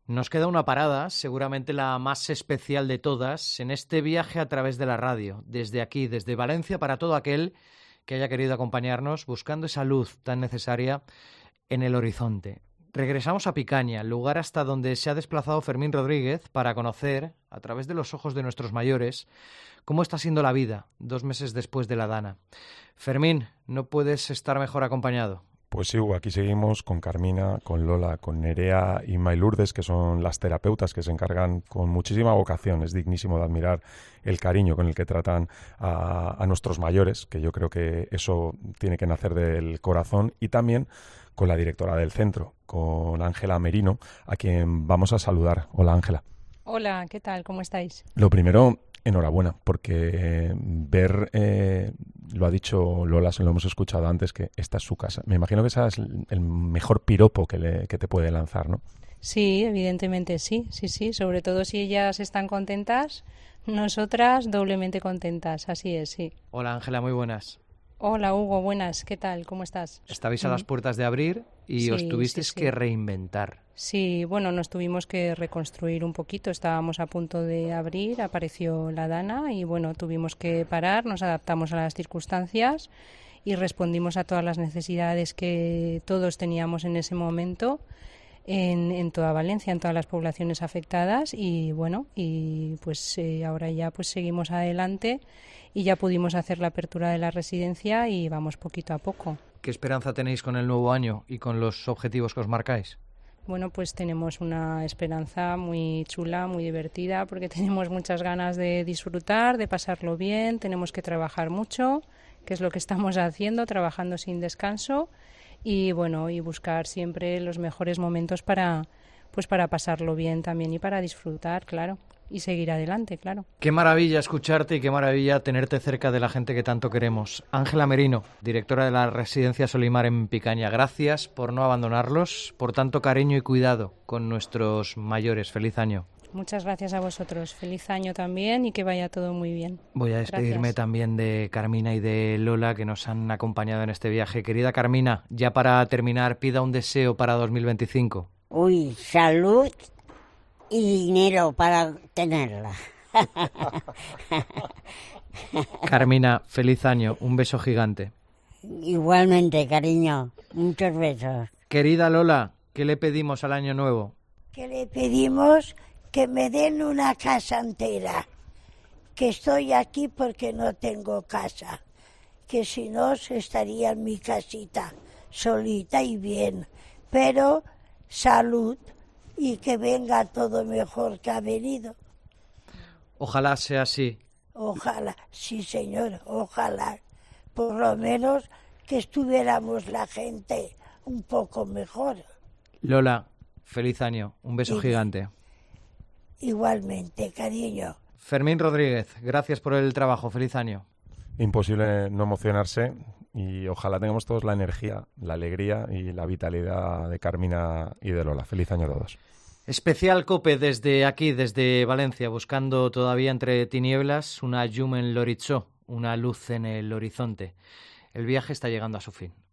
Nos queda una parada, seguramente la más especial de todas, en este viaje a través de la radio, desde aquí, desde Valencia, para todo aquel que haya querido acompañarnos buscando esa luz tan necesaria en el horizonte. Regresamos a Picaña, lugar hasta donde se ha desplazado Fermín Rodríguez para conocer, a través de los ojos de nuestros mayores, cómo está siendo la vida 2 meses después de la Dana. Fermín, no puedes estar mejor acompañado. Pues sí, Hugo, aquí seguimos con Carmina, con Lola, con Nerea y Maylurdes, que son las terapeutas que se encargan con muchísima vocación. Es dignísimo de admirar el cariño con el que tratan a nuestros mayores, que yo creo que eso tiene que nacer del corazón, y también con la directora del centro, con Ángela Merino, a quien vamos a saludar. Hola, Ángela. Hola, ¿qué tal? ¿Cómo estáis? Lo primero, enhorabuena, porque ver, lo ha dicho Lola, se lo hemos escuchado antes, que esta es su casa. Me imagino que ese es el mejor piropo que te puede lanzar, ¿no? Sí, evidentemente sí, sobre todo si ellas están contentas, nosotras doblemente contentas, así es, sí. Hola, Ángela, muy buenas. Hola, Hugo, buenas, ¿qué tal? ¿Cómo estás? Estabais a las puertas de abrir y Sí, os tuvisteis sí. que reinventar. Sí, bueno, nos tuvimos que reconstruir un poquito, estábamos a punto de abrir, apareció la Dana y bueno, tuvimos que parar, nos adaptamos a las circunstancias y respondimos a todas las necesidades que todos teníamos en ese momento en toda Valencia, en todas las poblaciones afectadas y bueno, y pues ahora ya pues seguimos adelante y ya pudimos hacer la apertura de la residencia y vamos poquito a poco. ¿Qué esperanza tenéis con el nuevo año y con los objetivos que os marcáis? Bueno, pues tenemos una esperanza muy chula, muy divertida, porque tenemos muchas ganas de disfrutar, de pasarlo bien, tenemos que trabajar mucho, que es lo que estamos haciendo, trabajando sin descanso, y bueno, y buscar siempre los mejores momentos para pasarlo bien también y para disfrutar, claro, y seguir adelante, claro. Qué maravilla escucharte y qué maravilla tenerte cerca de la gente que tanto queremos. Ángela Merino, directora de la Residencia Solimar en Picaña, gracias por no abandonarlos, por tanto cariño y cuidado con nuestros mayores. Feliz año. Muchas gracias a vosotros. Feliz año también y que vaya todo muy bien. Voy a despedirme Gracias. también de Carmina y de Lola, que nos han acompañado en este viaje. Querida Carmina, ya para terminar, pida un deseo para 2025. Uy, salud y dinero para tenerla. Carmina, feliz año. Un beso gigante. Igualmente, cariño. Muchos besos. Querida Lola, ¿qué le pedimos al año nuevo? Que le pedimos que me den una casa entera, que estoy aquí porque no tengo casa, que si no estaría en mi casita, solita y bien, pero salud y que venga todo mejor que ha venido. Ojalá sea así. Ojalá, sí señor, ojalá, por lo menos que estuviéramos la gente un poco mejor. Lola, feliz año. Un beso gigante. Igualmente, cariño. Fermín Rodríguez, gracias por el trabajo. Feliz año. Imposible no emocionarse y ojalá tengamos todos la energía, la alegría y la vitalidad de Carmina y de Lola. Feliz año a todos. Especial COPE desde aquí, desde Valencia, buscando todavía entre tinieblas una llum en l'horitzó, una luz en el horizonte. El viaje está llegando a su fin.